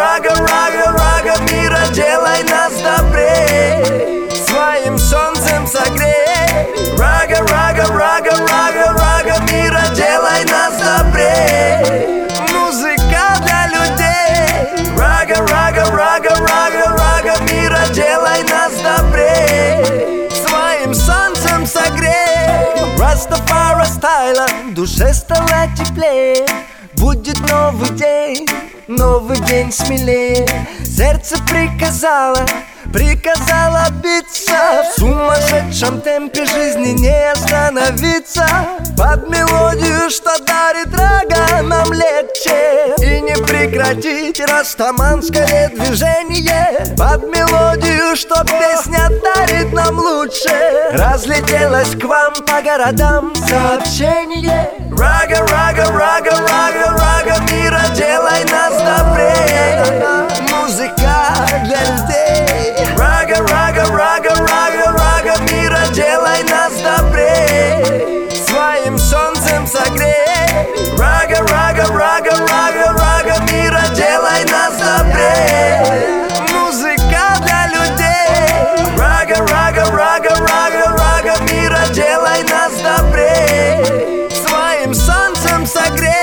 рага, рага, рага мира, делай нас добрей, своим солнцем согрей. Рага, рага, рага, рага, рага мира, делай нас добрей, музыка для людей. Рага, рага, рага, рага, рага мира, делай нас добрей, своим солнцем согрей. Растафари стайла, в душе стало теплее. Будет новый день смелее. Сердце приказало биться. В сумасшедшем темпе жизни не остановиться. Под мелодию, что дарит рага, нам легче и не прекратить растаманское движение. Под мелодию, что песня дарит нам лучше. Разлетелось к вам по городам сообщение. Рага, рага, рага, рага, рага мира, делай нас добрей, музыка для людей. Рага, рага, рага, рага, рага мира, делай нас добрей, своим солнцем согрей. Рага, рага, рага, рага, рага мира, делай нас добрей, музыка для людей. Рага, рага, рага, рага, рага мира, делай нас добрей, своим солнцем согрей.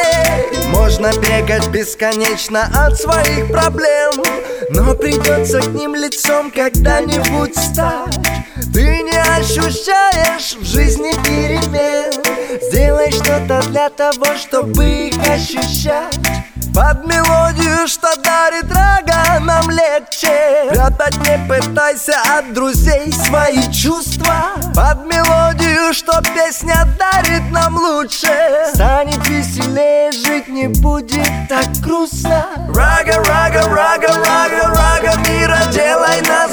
Можно бегать бесконечно от своих проблем, но придется к ним лицом когда-нибудь стать. Ты не ощущаешь в жизни перемен. Сделай что-то для того, чтобы их ощущать. Под мелодию, что дарит рага, нам легче. Прятать не пытайся от друзей свои чувства. Под мелодию, что песня дарит нам лучше. Станет веселее, жить не будет так грустно. Рага, рага, рага, рага, рага мира, делай нас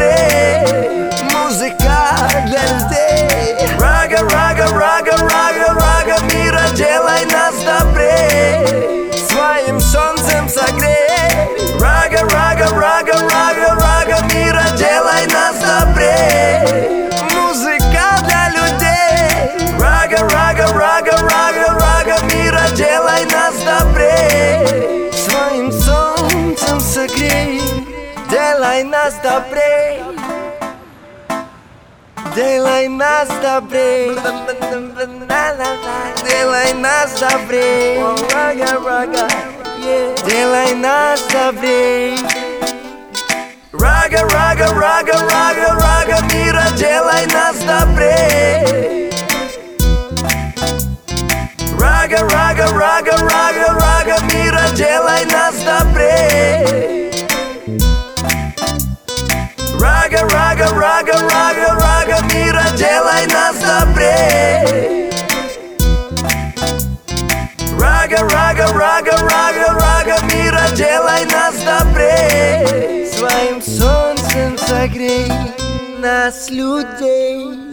добрей, музыка для людей. Рага, рага, рага, рага, рага мира, делай нас добрей, своим солнцем согрей. Рага, рага, рага, рага, рага мира, делай нас добрей, музыка для людей. Рага, рага, рага, рага, рага мира, делай нас добрей, своим солнцем согрей. Делай нас добрей, делай нас добрей, делай нас добрей. Рага, рага, делай нас добрей. Рага, рага, рага, рага, рага мира, делай нас добрей. Рага, рага, рага, рага, рага мира, делай нас добрей. Рага, рага, рага, рага, рага мира, делай нас добрей. Рага, рага, рага, рага, рага мира, делай нас добрей, своим солнцем согрей нас, людей.